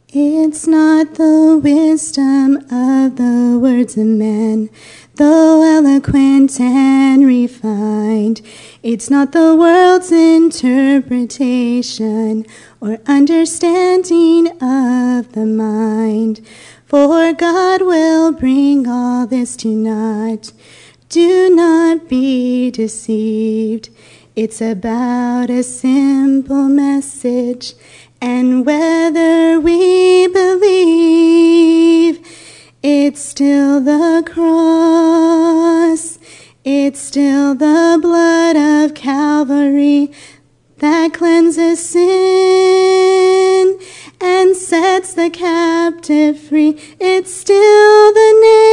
It's not the wisdom of the words of men, though eloquent and refined. It's not the world's interpretation or understanding of the mind. For God will bring all this to naught. Do not be deceived. It's about a simple message, and whether we believe, it's still the cross. It's still the blood of Calvary that cleanses sin and sets the captive free. It's still the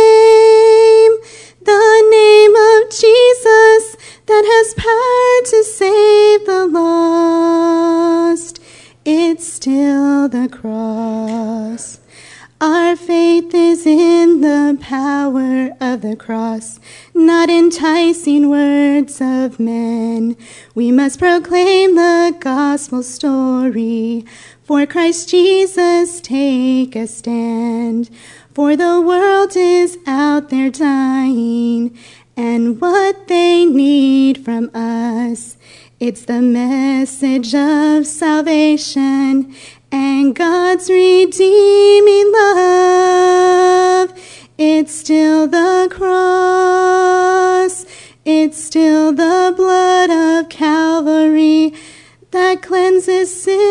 name of Jesus that has power to save the lost. It's still the cross. Our faith is in the power of the cross, not enticing words of men. We must proclaim the gospel story. For Christ Jesus, take a stand. For the world is out there dying, and what they need from us, it's the message of salvation and God's redeeming love. It's still the cross. It's still the blood of Calvary that cleanses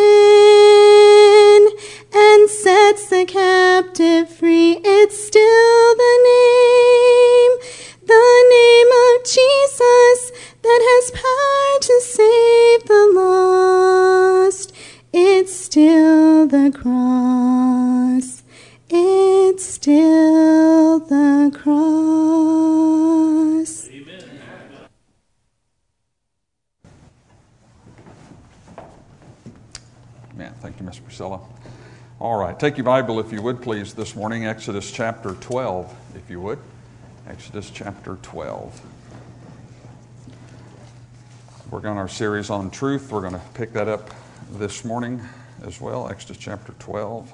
sin and sets the captive free. It's still the name of Jesus that has power to save the lost. It's still the cross. It's still the cross. Amen. Man, thank you, Miss Priscilla. All right, take your Bible, if you would, please, this morning. Exodus chapter 12, if you would. Exodus chapter 12. We're on our series on truth. We're going to pick that up this morning as well. Exodus chapter 12.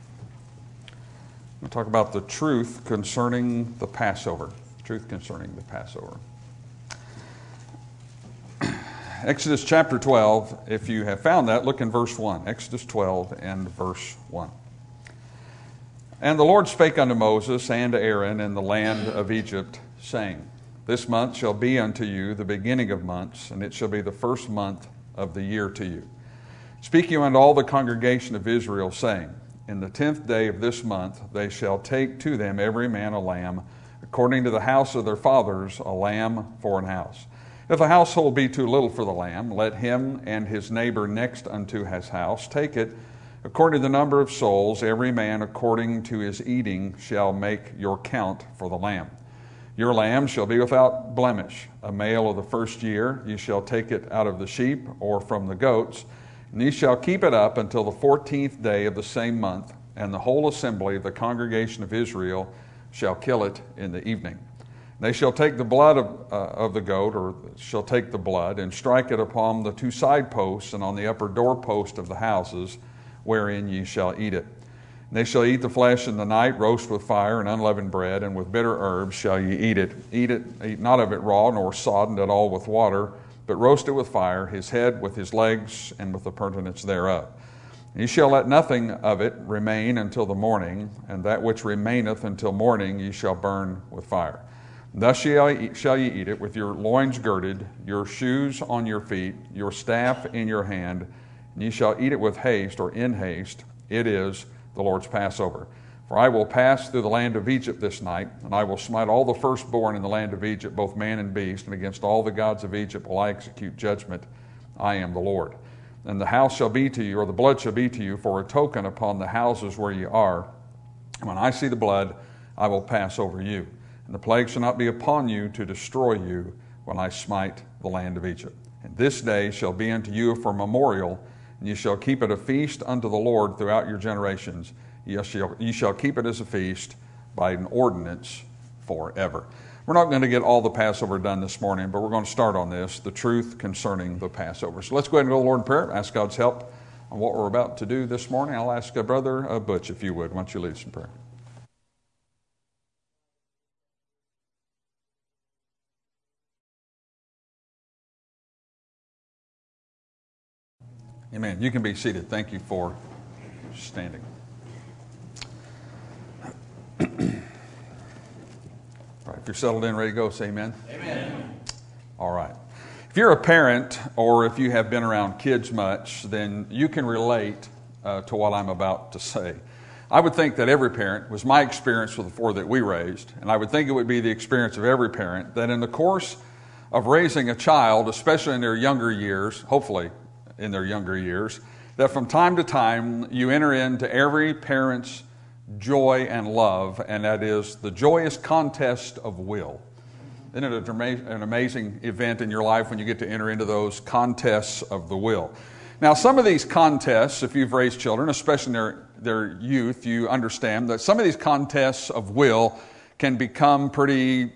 We'll talk about the truth concerning the Passover. Truth concerning the Passover. Exodus chapter 12, if you have found that, look in verse 1. Exodus 12 and verse 1. And the Lord spake unto Moses and to Aaron in the land of Egypt, saying, This month shall be unto you the beginning of months, and it shall be the first month of the year to you. Speak you unto all the congregation of Israel, saying, In the 10th day of this month they shall take to them every man a lamb, according to the house of their fathers, a lamb for an house. If the household be too little for the lamb, let him and his neighbor next unto his house take it, according to the number of souls, every man according to his eating shall make your count for the lamb. Your lamb shall be without blemish, a male of the first year. You shall take it out of the sheep or from the goats, and ye shall keep it up until the 14th day of the same month, and the whole assembly of the congregation of Israel shall kill it in the evening. They shall take the blood of the goat, or shall take the blood, and strike it upon the two side posts and on the upper doorpost of the houses, wherein ye shall eat it. And they shall eat the flesh in the night, roast with fire and unleavened bread, and with bitter herbs shall ye eat it. Eat not of it raw, nor soddened at all with water, but roast it with fire, his head with his legs, and with the purtenance thereof. And ye shall let nothing of it remain until the morning, and that which remaineth until morning ye shall burn with fire. Thus shall ye eat it, with your loins girded, your shoes on your feet, your staff in your hand, and ye shall eat it with haste, or in haste. It is the Lord's Passover. For I will pass through the land of Egypt this night, and I will smite all the firstborn in the land of Egypt, both man and beast, and against all the gods of Egypt will I execute judgment. I am the Lord. And the house shall be to you, or the blood shall be to you, for a token upon the houses where ye are. And when I see the blood, I will pass over you. And the plague shall not be upon you to destroy you when I smite the land of Egypt. And this day shall be unto you for memorial, and ye shall keep it a feast unto the Lord throughout your generations. Ye shall keep it as a feast by an ordinance forever. We're not going to get all the Passover done this morning, but we're going to start on this, the truth concerning the Passover. So let's go ahead and go to the Lord in prayer, ask God's help on what we're about to do this morning. I'll ask Brother Butch, if you would. Why don't you lead us in prayer? Amen. You can be seated. Thank you for standing. All right, if you're settled in, ready to go, say amen. Amen. All right. If you're a parent or if you have been around kids much, then you can relate to what I'm about to say. I would think that every parent, was my experience with the four that we raised, and I would think it would be the experience of every parent, that in the course of raising a child, especially in their younger years, hopefully in their younger years, that from time to time you enter into every parent's joy and love, and that is the joyous contest of will. Isn't it an amazing event in your life when you get to enter into those contests of the will? Now, some of these contests, if you've raised children, especially in their youth, you understand that some of these contests of will can become pretty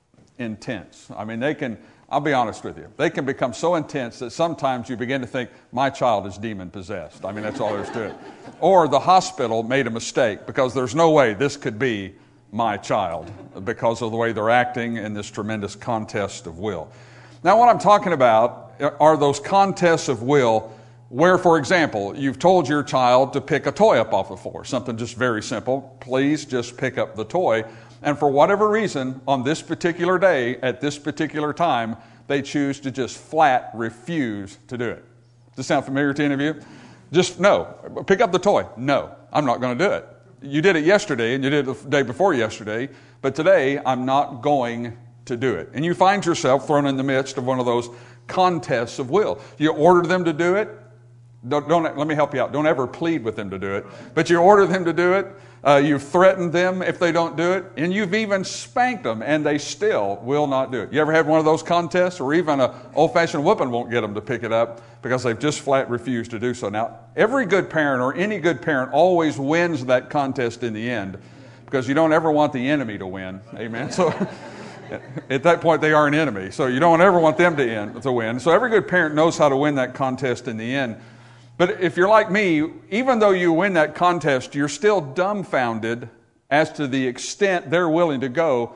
intense. I mean, I'll be honest with you, they can become so intense that sometimes you begin to think, my child is demon-possessed. I mean, that's all there's to it. Or the hospital made a mistake because there's no way this could be my child because of the way they're acting in this tremendous contest of will. Now, what I'm talking about are those contests of will where, for example, you've told your child to pick a toy up off the floor, something just very simple. Please just pick up the toy. And for whatever reason, on this particular day, at this particular time, they choose to just flat refuse to do it. Does this sound familiar to any of you? Just no. Pick up the toy. No, I'm not going to do it. You did it yesterday, and you did it the day before yesterday, but today I'm not going to do it. And you find yourself thrown in the midst of one of those contests of will. You order them to do it. Don't let me help you out. Don't ever plead with them to do it. But you order them to do it. You've threatened them if they don't do it. And you've even spanked them, and they still will not do it. You ever had one of those contests? Or even an old-fashioned whooping won't get them to pick it up because they've just flat refused to do so. Now, every good parent or any good parent always wins that contest in the end because you don't ever want the enemy to win. Amen? So at that point, they are an enemy. So you don't ever want them to win. So every good parent knows how to win that contest in the end. But if you're like me, even though you win that contest, you're still dumbfounded as to the extent they're willing to go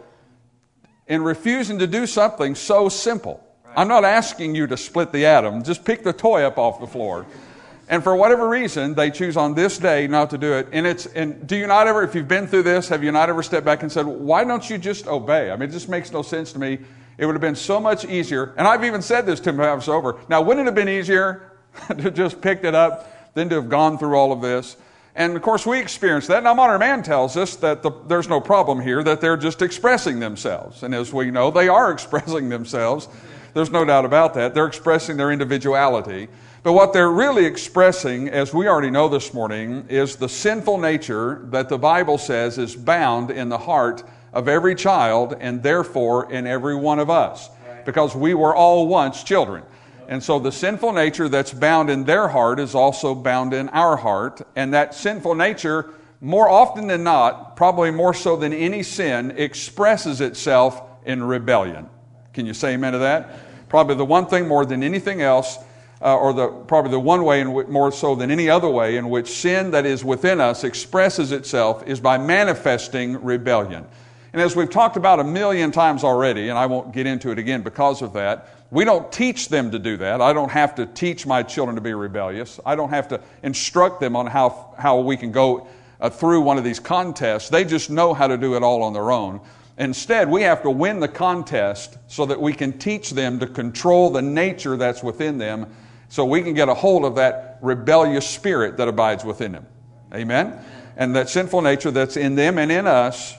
in refusing to do something so simple. Right. I'm not asking you to split the atom. Just pick the toy up off the floor. And for whatever reason, they choose on this day not to do it. And do you not ever, if you've been through this, have you not ever stepped back and said, why don't you just obey? I mean, it just makes no sense to me. It would have been so much easier. And I've even said this to them when I was sober. Now, wouldn't it have been easier to just picked it up than to have gone through all of this? And of course we experience that. Now Modern Man tells us that there's no problem here, that they're just expressing themselves. And as we know, they are expressing themselves. There's no doubt about that. They're expressing their individuality. But what they're really expressing, as we already know this morning, is the sinful nature that the Bible says is bound in the heart of every child and therefore in every one of us. Because we were all once children. And so the sinful nature that's bound in their heart is also bound in our heart. And that sinful nature, more often than not, probably more so than any sin, expresses itself in rebellion. Can you say amen to that? Probably the one thing more than anything else, probably the one way more so than any other way in which sin that is within us expresses itself is by manifesting rebellion. And as we've talked about a million times already, and I won't get into it again because of that, we don't teach them to do that. I don't have to teach my children to be rebellious. I don't have to instruct them on how we can go through one of these contests. They just know how to do it all on their own. Instead, we have to win the contest so that we can teach them to control the nature that's within them so we can get a hold of that rebellious spirit that abides within them. Amen? And that sinful nature that's in them and in us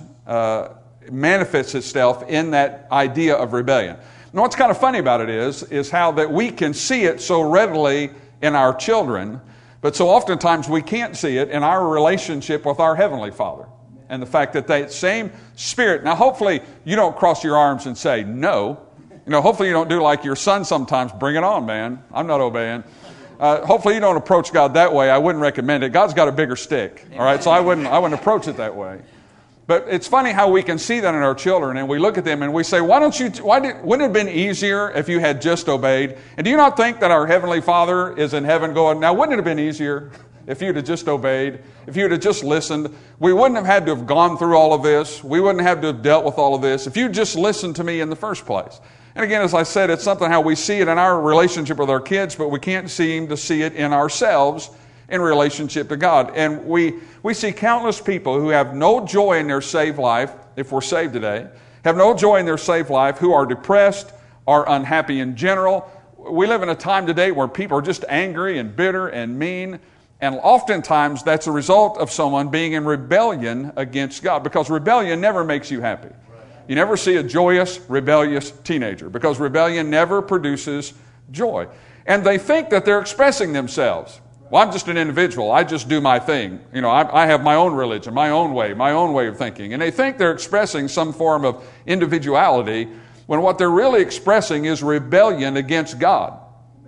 manifests itself in that idea of rebellion. Now, what's kind of funny about it is how that we can see it so readily in our children, but so oftentimes we can't see it in our relationship with our Heavenly Father. And the fact that same Spirit, now hopefully you don't cross your arms and say no. Hopefully you don't do like your son sometimes, bring it on, man. I'm not obeying. Hopefully you don't approach God that way. I wouldn't recommend it. God's got a bigger stick, all right? So I wouldn't approach it that way. But it's funny how we can see that in our children, and we look at them and we say, wouldn't it have been easier if you had just obeyed? And do you not think that our Heavenly Father is in heaven going, now wouldn't it have been easier if you'd have just obeyed, if you'd have just listened? We wouldn't have had to have gone through all of this. We wouldn't have to have dealt with all of this if you just listened to me in the first place. And again, as I said, it's something how we see it in our relationship with our kids, but we can't seem to see it in ourselves in relationship to God. And we see countless people who have no joy in their saved life, if we're saved today, have no joy in their saved life, who are depressed, are unhappy in general. We live in a time today where people are just angry and bitter and mean, and oftentimes that's a result of someone being in rebellion against God, because rebellion never makes you happy. You never see a joyous, rebellious teenager, because rebellion never produces joy. And they think that they're expressing themselves. Well, I'm just an individual. I just do my thing. You know, I have my own religion, my own way of thinking. And they think they're expressing some form of individuality when what they're really expressing is rebellion against God.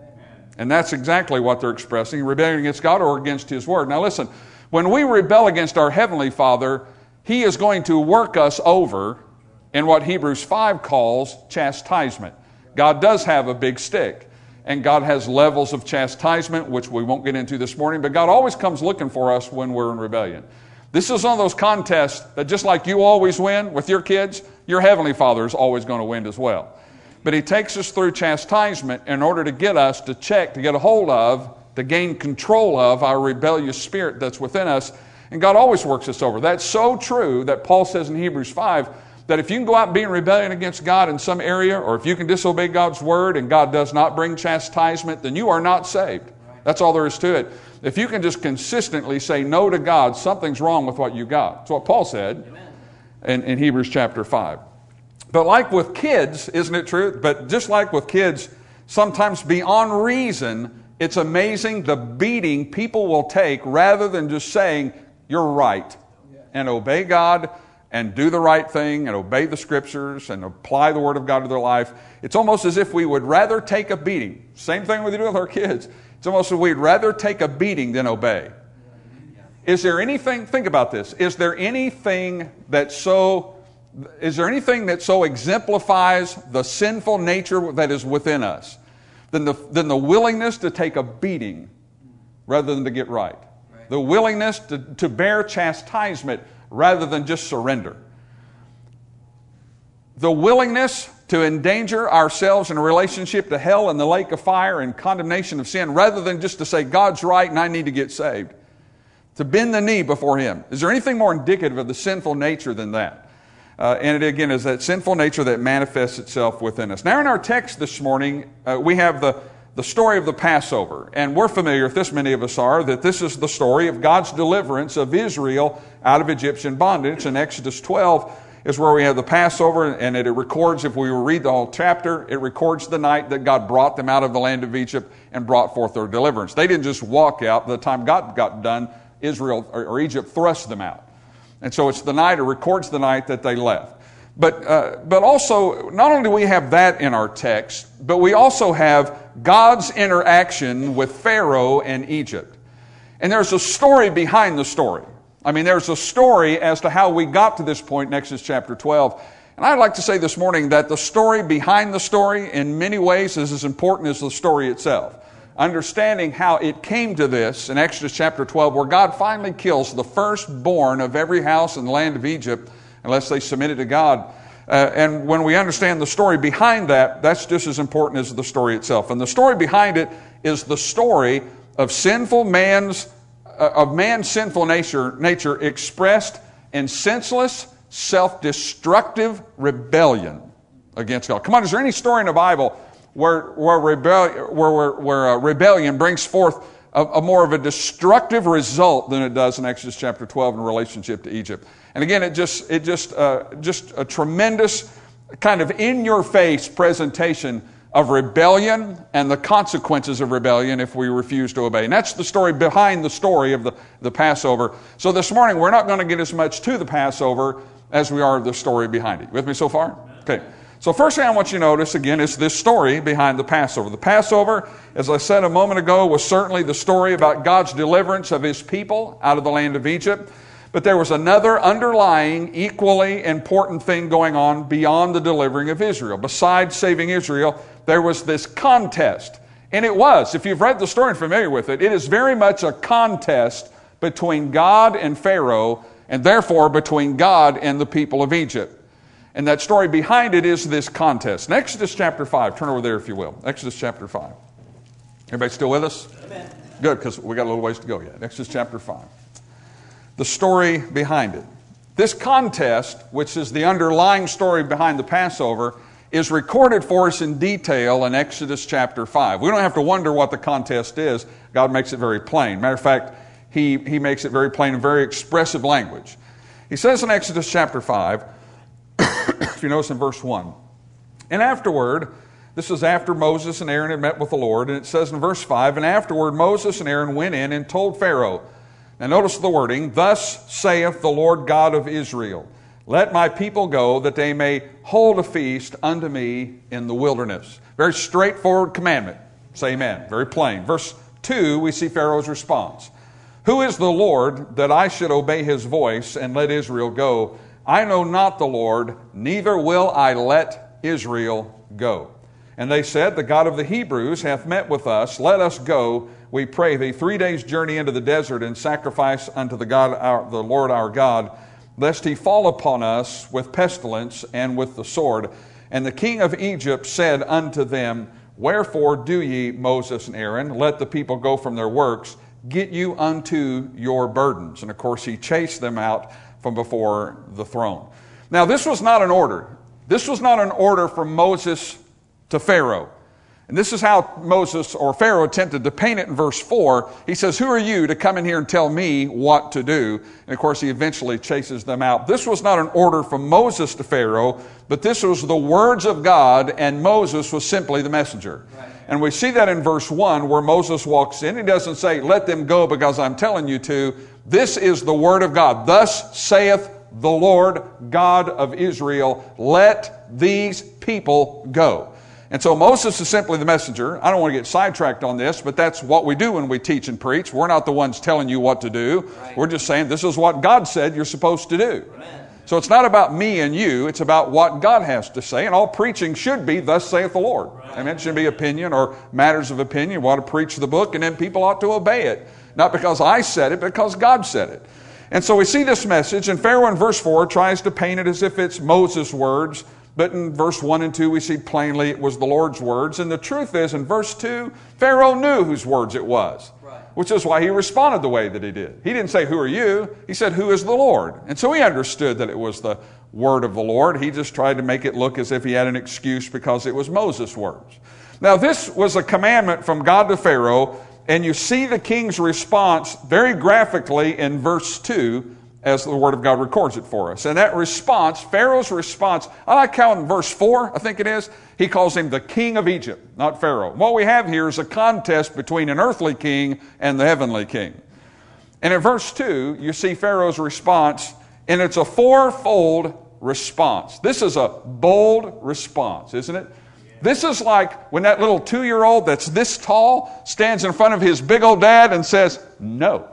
And that's exactly what they're expressing, rebellion against God or against His Word. Now listen, when we rebel against our Heavenly Father, He is going to work us over in what Hebrews 5 calls chastisement. God does have a big stick, and God has levels of chastisement, which we won't get into this morning, but God always comes looking for us when we're in rebellion. This is one of those contests that just like you always win with your kids, your Heavenly Father is always going to win as well. But He takes us through chastisement in order to get us to check, to get a hold of, to gain control of our rebellious spirit that's within us. And God always works us over. That's so true that Paul says in Hebrews 5 that if you can go out and be in rebellion against God in some area, or if you can disobey God's Word and God does not bring chastisement, then you are not saved. That's all there is to it. If you can just consistently say no to God, something's wrong with what you got. That's what Paul said in Hebrews chapter 5. But like with kids, isn't it true? But just like with kids, sometimes beyond reason, it's amazing the beating people will take rather than just saying, you're right, and obey God and do the right thing and obey the Scriptures and apply the Word of God to their life. It's almost as if we would rather take a beating. Same thing we do with our kids. It's almost as if we'd rather take a beating than obey. Is there anything, think about this, is there anything that so exemplifies the sinful nature that is within us than the willingness to take a beating rather than to get right? The willingness to bear chastisement rather than just surrender. The willingness to endanger ourselves in a relationship to hell and the lake of fire and condemnation of sin rather than just to say, God's right and I need to get saved. To bend the knee before Him. Is there anything more indicative of the sinful nature than that? And it again is that sinful nature that manifests itself within us. Now in our text this morning, we have the story of the Passover. And we're familiar, if this many of us are, that this is the story of God's deliverance of Israel out of Egyptian bondage. In Exodus 12 is where we have the Passover, and it records, if we read the whole chapter, it records the night that God brought them out of the land of Egypt and brought forth their deliverance. They didn't just walk out. By the time God got done, Israel or Egypt thrust them out. And so it's the night, it records the night that they left. But also, not only do we have that in our text, but we also have God's interaction with Pharaoh and Egypt. And there's a story behind the story. I mean, there's a story as to how we got to this point in Exodus chapter 12. And I'd like to say this morning that the story behind the story in many ways is as important as the story itself. Understanding how it came to this in Exodus chapter 12, where God finally kills the firstborn of every house in the land of Egypt, unless they submitted to God. And when we understand the story behind that, that's just as important as the story itself. And the story behind it is the story of man's sinful nature expressed in senseless, self-destructive rebellion against God. Come on, is there any story in the Bible where rebellion brings forth a more of a destructive result than it does in Exodus chapter 12 in relationship to Egypt? And again, it just a tremendous kind of in-your-face presentation of rebellion and the consequences of rebellion if we refuse to obey. And that's the story behind the story of the Passover. So this morning, we're not going to get as much to the Passover as we are of the story behind it. With me so far? Okay. So first thing I want you to notice, again, is this story behind the Passover. The Passover, as I said a moment ago, was certainly the story about God's deliverance of His people out of the land of Egypt. But there was another underlying, equally important thing going on beyond the delivering of Israel. Besides saving Israel, there was this contest. And it was, if you've read the story and familiar with it, it is very much a contest between God and Pharaoh, and therefore between God and the people of Egypt. And that story behind it is this contest. In Exodus chapter 5, turn over there if you will. Exodus chapter 5. Everybody still with us? Amen. Good, because we got a little ways to go yet. Exodus chapter 5. The story behind it. This contest, which is the underlying story behind the Passover, is recorded for us in detail in Exodus chapter 5. We don't have to wonder what the contest is. God makes it very plain. Matter of fact, He makes it very plain in very expressive language. He says in Exodus chapter 5, if you notice in verse 1, and afterward, this is after Moses and Aaron had met with the Lord, and it says in verse 5, and afterward Moses and Aaron went in and told Pharaoh. Now notice the wording, thus saith the Lord God of Israel, let my people go that they may hold a feast unto me in the wilderness. Very straightforward commandment. Say amen. Very plain. Verse 2, we see Pharaoh's response. Who is the Lord that I should obey his voice and let Israel go? I know not the Lord, neither will I let Israel go. And they said, the God of the Hebrews hath met with us. Let us go, we pray thee, 3 days' journey into the desert, and sacrifice unto the Lord our God, lest he fall upon us with pestilence and with the sword. And the king of Egypt said unto them, wherefore do ye, Moses and Aaron, let the people go from their works, get you unto your burdens. And of course he chased them out from before the throne. Now this was not an order. This was not an order from Moses to Pharaoh. And this is how Moses or Pharaoh attempted to paint it in verse 4. He says, who are you to come in here and tell me what to do? And of course he eventually chases them out. This was not an order from Moses to Pharaoh, but this was the words of God, and Moses was simply the messenger. Right. And we see that in verse 1 where Moses walks in. He doesn't say, let them go because I'm telling you to. This is the word of God. Thus saith the Lord God of Israel, let these people go. And so Moses is simply the messenger. I don't want to get sidetracked on this, but that's what we do when we teach and preach. We're not the ones telling you what to do. Right. We're just saying this is what God said you're supposed to do. Amen. So it's not about me and you. It's about what God has to say. And all preaching should be, thus saith the Lord. Right. Amen. It shouldn't be opinion or matters of opinion. We ought to preach the book, and then people ought to obey it. Not because I said it, but because God said it. And so we see this message, and Pharaoh in verse 4 tries to paint it as if it's Moses' words. But in verse 1 and 2, we see plainly it was the Lord's words. And the truth is, in verse 2, Pharaoh knew whose words it was, right, which is why he responded the way that he did. He didn't say, who are you? He said, who is the Lord? And so he understood that it was the word of the Lord. He just tried to make it look as if he had an excuse because it was Moses' words. Now, this was a commandment from God to Pharaoh, and you see the king's response very graphically in verse 2, as the Word of God records it for us. And that response, Pharaoh's response, I like how in verse 4, I think it is, he calls him the king of Egypt, not Pharaoh. What we have here is a contest between an earthly king and the heavenly king. And in verse 2, you see Pharaoh's response, and it's a fourfold response. This is a bold response, isn't it? This is like when that little 2-year-old that's this tall stands in front of his big old dad and says, no.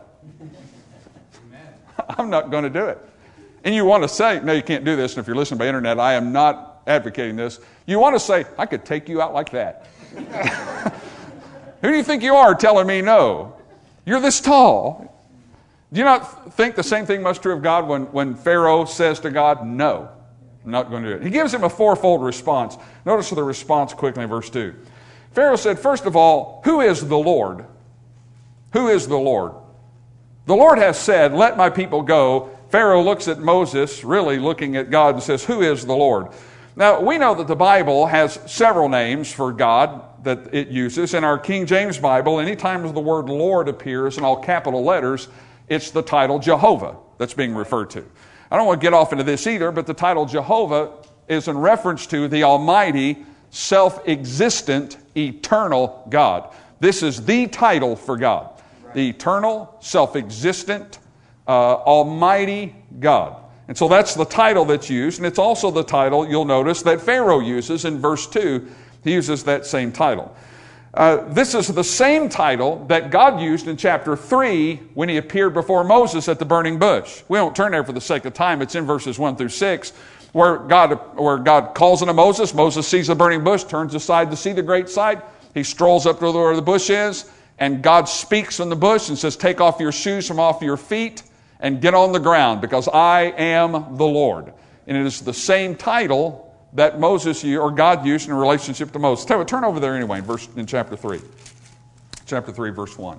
I'm not going to do it. And you want to say, no, you can't do this. And if you're listening by internet, I am not advocating this. You want to say, I could take you out like that. Who do you think you are telling me no? You're this tall. Do you not think the same thing must be true of God when Pharaoh says to God, no, I'm not going to do it? He gives him a fourfold response. Notice the response quickly in verse 2. Pharaoh said, first of all, who is the Lord? Who is the Lord? The Lord has said, let my people go. Pharaoh looks at Moses, really looking at God, and says, who is the Lord? Now, we know that the Bible has several names for God that it uses. In our King James Bible, anytime the word Lord appears in all capital letters, it's the title Jehovah that's being referred to. I don't want to get off into this either, but the title Jehovah is in reference to the almighty, self-existent, eternal God. This is the title for God. The eternal, self-existent, almighty God. And so that's the title that's used, and it's also the title, you'll notice, that Pharaoh uses in verse 2. He uses that same title. This is the same title that God used in chapter 3 when he appeared before Moses at the burning bush. We won't turn there for the sake of time. It's in verses 1 through 6 where God calls unto Moses. Moses sees the burning bush, turns aside to see the great sight. He strolls up to where the bush is, and God speaks from the bush and says, take off your shoes from off your feet and get on the ground, because I am the Lord. And it is the same title that God used in relationship to Moses. Turn over there anyway in chapter 3. Chapter 3, verse 1.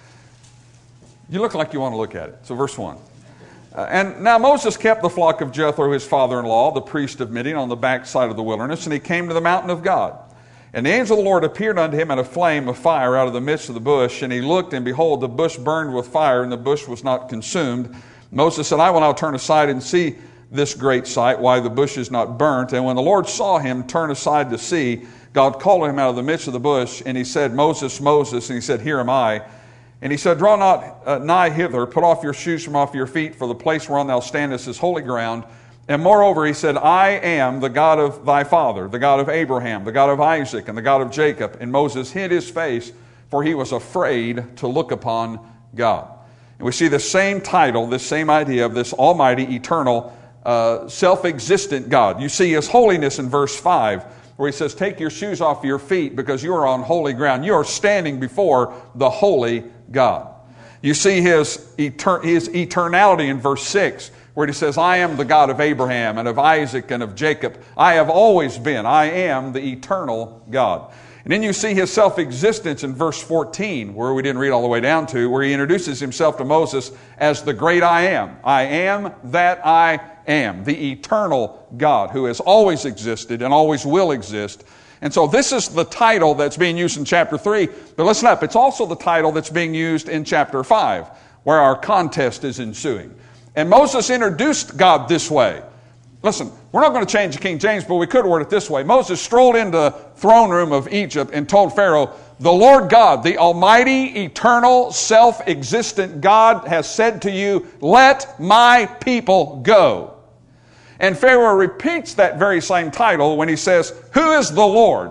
You look like you want to look at it. So verse 1. And now Moses kept the flock of Jethro, his father-in-law, the priest of Midian, on the backside of the wilderness, and he came to the mountain of God. And the angel of the Lord appeared unto him in a flame of fire out of the midst of the bush. And he looked, and behold, the bush burned with fire, and the bush was not consumed. Moses said, I will now turn aside and see this great sight, why the bush is not burnt. And when the Lord saw him turn aside to see, God called him out of the midst of the bush, and he said, Moses, Moses. And he said, Here am I. And he said, Draw not nigh hither, put off your shoes from off your feet, for the place whereon thou standest is holy ground. And moreover, he said, I am the God of thy father, the God of Abraham, the God of Isaac, and the God of Jacob. And Moses hid his face, for he was afraid to look upon God. And we see the same title, this same idea of this almighty, eternal, self-existent God. You see his holiness in verse 5, where he says, take your shoes off your feet because you are on holy ground. You are standing before the holy God. You see his eternality in verse 6, where he says, I am the God of Abraham and of Isaac and of Jacob. I have always been. I am the eternal God. And then you see his self-existence in verse 14, where we didn't read all the way down to, where he introduces himself to Moses as the great I am. I am that I am, the eternal God who has always existed and always will exist. And so this is the title that's being used in chapter 3. But listen up, it's also the title that's being used in chapter 5, where our contest is ensuing. And Moses introduced God this way. Listen, we're not going to change the King James, but we could word it this way. Moses strolled into the throne room of Egypt and told Pharaoh, the Lord God, the almighty, eternal, self-existent God has said to you, let my people go. And Pharaoh repeats that very same title when he says, who is the Lord?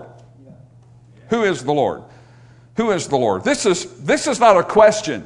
Who is the Lord? Who is the Lord? This is not a question.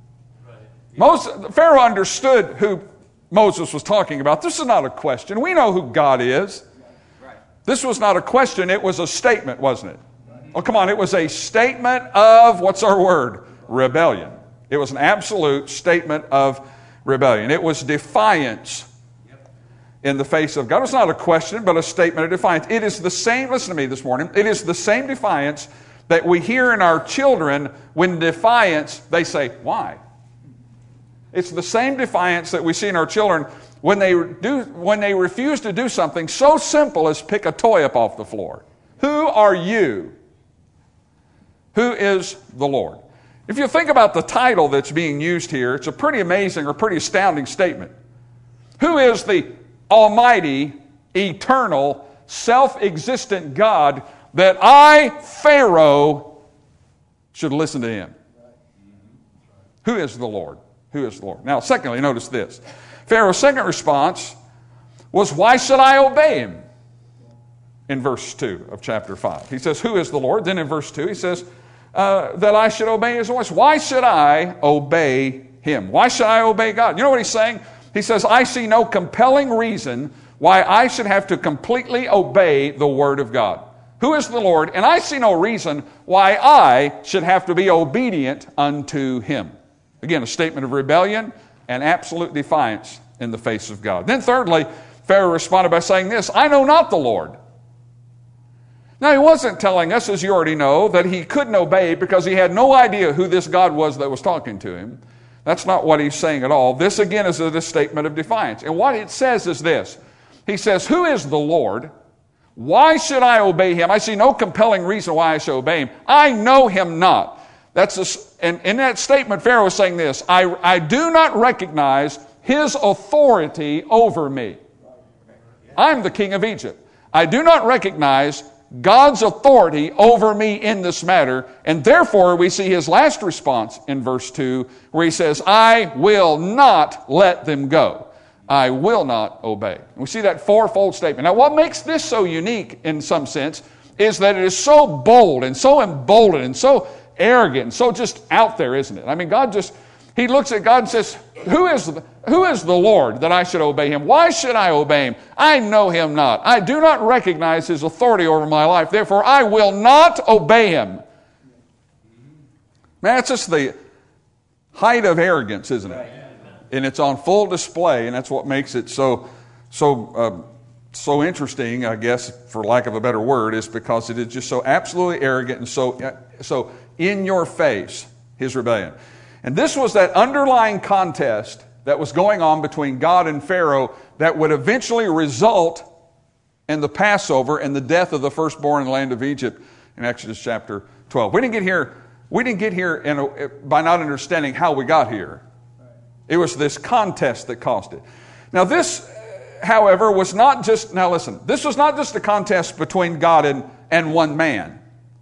Pharaoh understood who Moses was talking about. This is not a question. We know who God is. This was not a question. It was a statement, wasn't it? Oh, come on. It was a statement of, what's our word? Rebellion. It was an absolute statement of rebellion. It was defiance in the face of God. It was not a question, but a statement of defiance. It is the same, listen to me this morning, it is the same defiance that we hear in our children when defiance, they say, why? It's the same defiance that we see in our children when they refuse to do something so simple as pick a toy up off the floor. Who are you? Who is the Lord? If you think about the title that's being used here, it's a pretty amazing or pretty astounding statement. Who is the almighty, eternal, self-existent God that I, Pharaoh, should listen to him? Who is the Lord? Who is the Lord? Now, secondly, notice this. Pharaoh's second response was, why should I obey him? In verse 2 of chapter 5. He says, who is the Lord? Then in verse 2, he says, that I should obey his voice. Why should I obey him? Why should I obey God? You know what he's saying? He says, I see no compelling reason why I should have to completely obey the word of God. Who is the Lord? And I see no reason why I should have to be obedient unto him. Again, a statement of rebellion and absolute defiance in the face of God. Then thirdly, Pharaoh responded by saying this, I know not the Lord. Now, he wasn't telling us, as you already know, that he couldn't obey because he had no idea who this God was that was talking to him. That's not what he's saying at all. This, again, is a statement of defiance. And what it says is this. He says, who is the Lord? Why should I obey him? I see no compelling reason why I should obey him. I know him not. And in that statement, Pharaoh is saying this, I do not recognize his authority over me. I'm the king of Egypt. I do not recognize God's authority over me in this matter, and therefore we see his last response in verse 2, where he says, I will not let them go. I will not obey. We see that fourfold statement. Now, what makes this so unique in some sense is that it is so bold and so emboldened and so arrogant and so just out there, isn't it? I mean, He looks at God and says, who is the Lord that I should obey him? Why should I obey him? I know him not. I do not recognize his authority over my life. Therefore, I will not obey him. Man, it's just the height of arrogance, isn't it? And it's on full display, and that's what makes it so interesting, I guess, for lack of a better word, is because it is just so absolutely arrogant and so in your face, his rebellion. And this was that underlying contest that was going on between God and Pharaoh that would eventually result in the Passover and the death of the firstborn in the land of Egypt in Exodus chapter 12. We didn't get here by not understanding how we got here. It was this contest that caused it. Now this, however, was not just, now listen, this was not just a contest between God and one man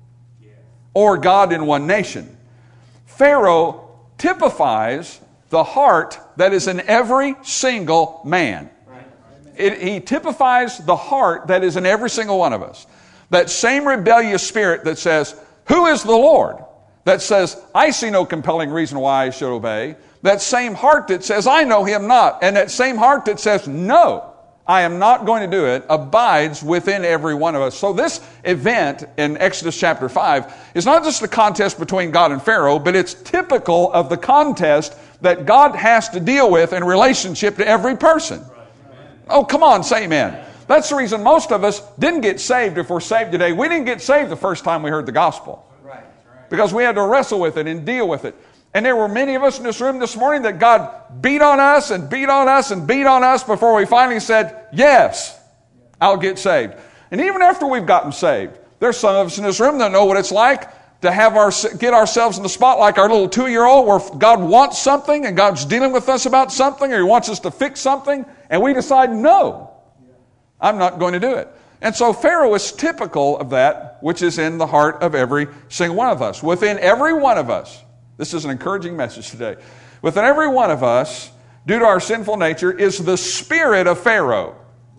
or God and one nation. Pharaoh typifies the heart that is in every single man. He typifies the heart that is in every single one of us. That same rebellious spirit that says, who is the Lord? That says, I see no compelling reason why I should obey. That same heart that says, I know him not. And that same heart that says, no, I am not going to do it, abides within every one of us. So this event in Exodus chapter 5 is not just a contest between God and Pharaoh, but it's typical of the contest that God has to deal with in relationship to every person. Oh, come on, say amen. That's the reason most of us didn't get saved if we're saved today. We didn't get saved the first time we heard the gospel. Because we had to wrestle with it and deal with it. And there were many of us in this room this morning that God beat on us and beat on us and beat on us before we finally said, yes, I'll get saved. And even after we've gotten saved, there's some of us in this room that know what it's like to get ourselves in the spot like our little 2-year-old where God wants something and God's dealing with us about something or he wants us to fix something and we decide, no, I'm not going to do it. And so Pharaoh is typical of that which is in the heart of every single one of us. Within every one of us, this is an encouraging message today. Within every one of us, due to our sinful nature, is the spirit of Pharaoh.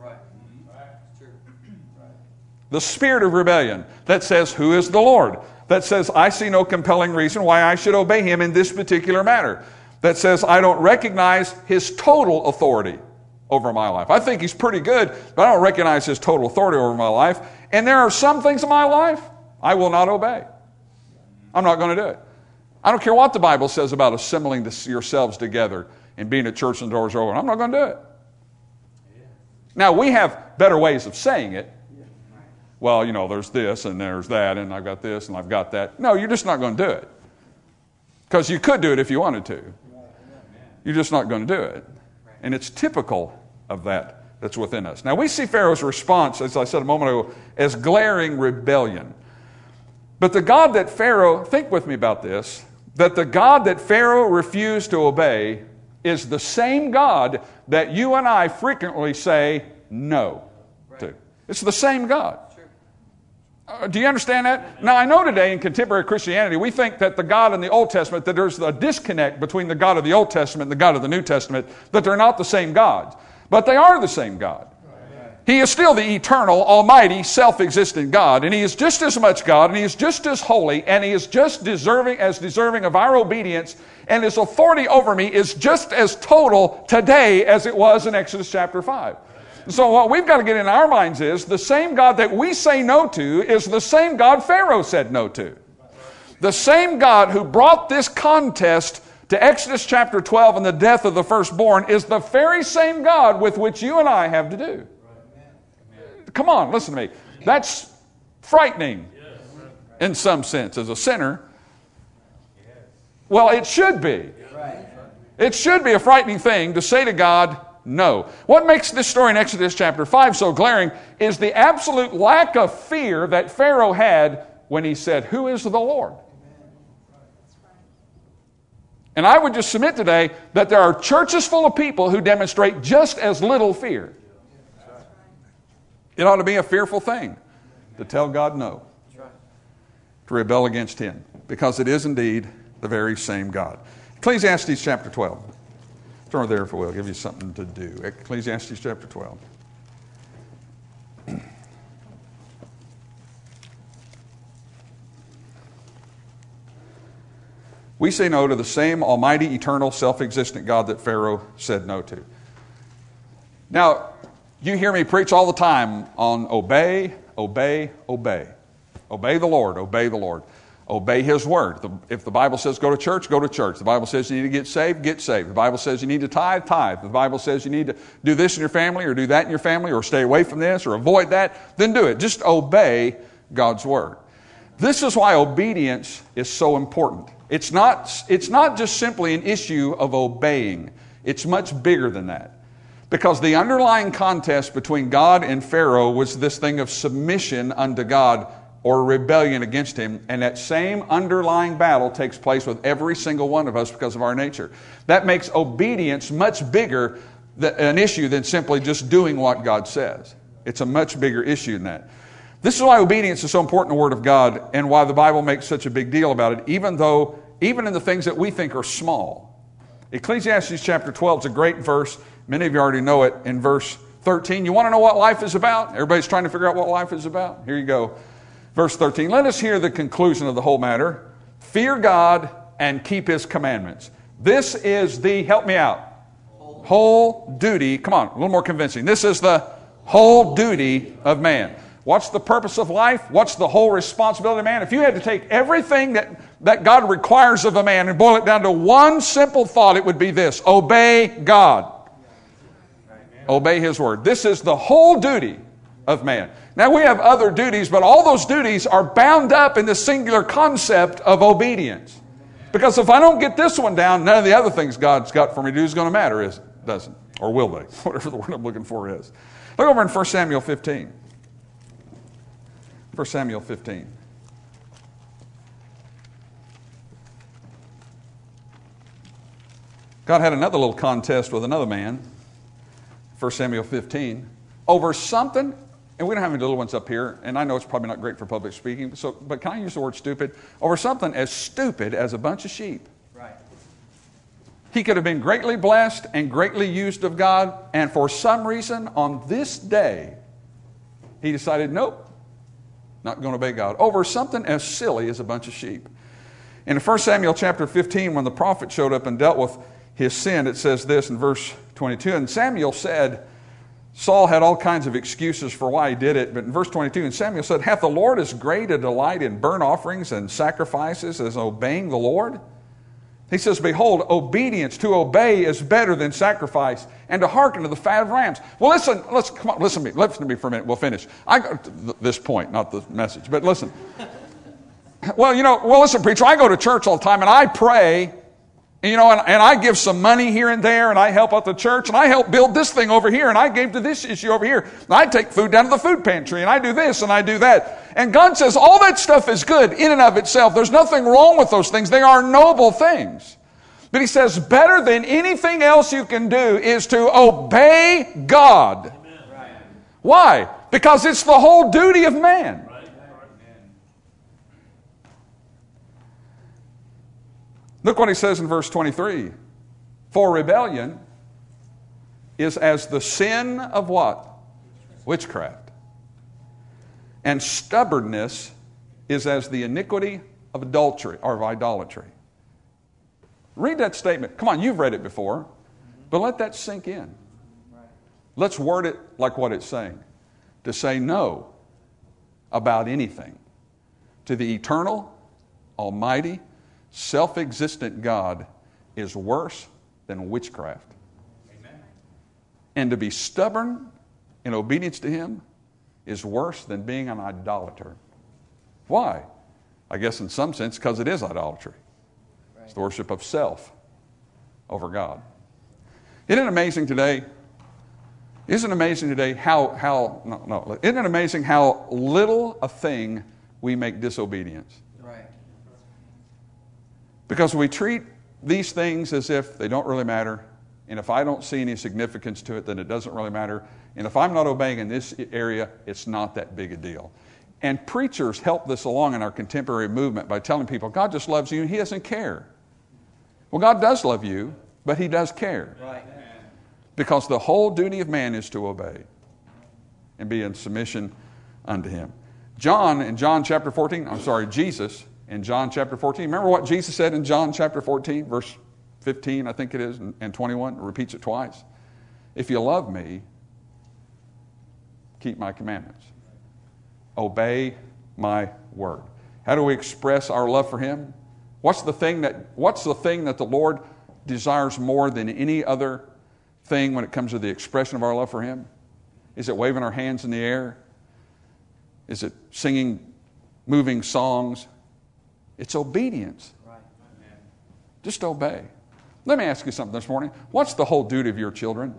The spirit of rebellion that says, who is the Lord? That says, I see no compelling reason why I should obey him in this particular matter. That says, I don't recognize his total authority over my life. I think he's pretty good, but I don't recognize his total authority over my life. And there are some things in my life I will not obey. I'm not going to do it. I don't care what the Bible says about assembling yourselves together and being at church and doors are open. I'm not going to do it. Now, we have better ways of saying it. Well, there's this and there's that and I've got this and I've got that. No, you're just not going to do it. Because you could do it if you wanted to. You're just not going to do it. And it's typical of that's within us. Now, we see Pharaoh's response, as I said a moment ago, as glaring rebellion. But the God that Pharaoh, think with me about this, that the God that Pharaoh refused to obey is the same God that you and I frequently say no to. It's the same God. Do you understand that? Now, I know today in contemporary Christianity, we think that the God in the Old Testament, that there's a disconnect between the God of the Old Testament and the God of the New Testament, that they're not the same gods. But they are the same God. He is still the eternal, almighty, self-existent God, and he is just as much God, and he is just as holy, and he is just deserving of our obedience, and his authority over me is just as total today as it was in Exodus chapter 5. So what we've got to get in our minds is the same God that we say no to is the same God Pharaoh said no to. The same God who brought this contest to Exodus chapter 12 and the death of the firstborn is the very same God with which you and I have to do. Come on, listen to me. That's frightening in some sense as a sinner. Well, it should be. It should be a frightening thing to say to God, no. What makes this story in Exodus chapter 5 so glaring is the absolute lack of fear that Pharaoh had when he said, who is the Lord? And I would just submit today that there are churches full of people who demonstrate just as little fear. It ought to be a fearful thing to tell God no, to rebel against him, because it is indeed the very same God. Ecclesiastes chapter 12. Turn there if we will. Give you something to do. Ecclesiastes chapter 12. We say no to the same almighty, eternal, self-existent God that Pharaoh said no to. Now, you hear me preach all the time on obey, obey, obey. Obey the Lord, obey the Lord. Obey His word. If the Bible says go to church, go to church. The Bible says you need to get saved, get saved. The Bible says you need to tithe, tithe. The Bible says you need to do this in your family or do that in your family or stay away from this or avoid that, then do it. Just obey God's word. This is why obedience is so important. It's not just simply an issue of obeying. It's much bigger than that. Because the underlying contest between God and Pharaoh was this thing of submission unto God or rebellion against Him. And that same underlying battle takes place with every single one of us because of our nature. That makes obedience much bigger an issue than simply just doing what God says. It's a much bigger issue than that. This is why obedience is so important in the Word of God and why the Bible makes such a big deal about it, even in the things that we think are small. Ecclesiastes chapter 12 is a great verse. Many of you already know it. In verse 13, you want to know what life is about? Everybody's trying to figure out what life is about? Here you go. Verse 13, let us hear the conclusion of the whole matter. Fear God and keep His commandments. This is the, help me out, whole duty. Come on, a little more convincing. This is the whole duty of man. What's the purpose of life? What's the whole responsibility of man? If you had to take everything that God requires of a man and boil it down to one simple thought, it would be this: obey God. Obey His word. This is the whole duty of man. Now we have other duties, but all those duties are bound up in the singular concept of obedience. Because if I don't get this one down, none of the other things God's got for me to do is going to matter, doesn't? Or will they? Whatever the word I'm looking for is. Look over in 1 Samuel 15. 1 Samuel 15. God had another little contest with another man. 1 Samuel 15. Over something, and we don't have any little ones up here, and I know it's probably not great for public speaking, but can I use the word stupid? Over something as stupid as a bunch of sheep. Right. He could have been greatly blessed and greatly used of God, and for some reason on this day, he decided, nope, not going to obey God. Over something as silly as a bunch of sheep. In 1 Samuel chapter 15, when the prophet showed up and dealt with his sin, it says this in verse 22, and Samuel said, Saul had all kinds of excuses for why he did it, but in verse 22, and Samuel said, hath the Lord as great a delight in burnt offerings and sacrifices as obeying the Lord? He says, behold, obedience, to obey is better than sacrifice, and to hearken to the fat of rams. Well, listen to me for a minute. We'll finish. I got to this point, not the message, but listen. Listen, preacher, I go to church all the time, and I pray, and I give some money here and there, and I help out the church, and I help build this thing over here, and I gave to this issue over here. And I take food down to the food pantry, and I do this, and I do that. And God says all that stuff is good in and of itself. There's nothing wrong with those things. They are noble things. But He says better than anything else you can do is to obey God. Right. Why? Because it's the whole duty of man. Look what he says in verse 23. For rebellion is as the sin of what? Witchcraft. And stubbornness is as the iniquity of adultery or of idolatry. Read that statement. Come on, you've read it before, but let that sink in. Let's word it like what it's saying. To say no about anything to the eternal, almighty, self-existent God is worse than witchcraft. Amen. And to be stubborn in obedience to Him is worse than being an idolater. Why? I guess in some sense because it is idolatry. Right. It's the worship of self over God. Isn't it amazing today? Isn't it amazing today isn't it amazing how little a thing we make disobedience? Right. Because we treat these things as if they don't really matter. And if I don't see any significance to it, then it doesn't really matter. And if I'm not obeying in this area, it's not that big a deal. And preachers help this along in our contemporary movement by telling people, God just loves you and He doesn't care. Well, God does love you, but He does care. Right. Because the whole duty of man is to obey and be in submission unto Him. Jesus in John chapter 14. Remember what Jesus said in John chapter 14, verse 15, I think it is, and 21. It repeats it twice. If you love me, keep my commandments. Obey my word. How do we express our love for him? What's the thing that the Lord desires more than any other thing when it comes to the expression of our love for him? Is it waving our hands in the air? Is it singing moving songs? It's obedience. Just obey. Let me ask you something this morning. What's the whole duty of your children?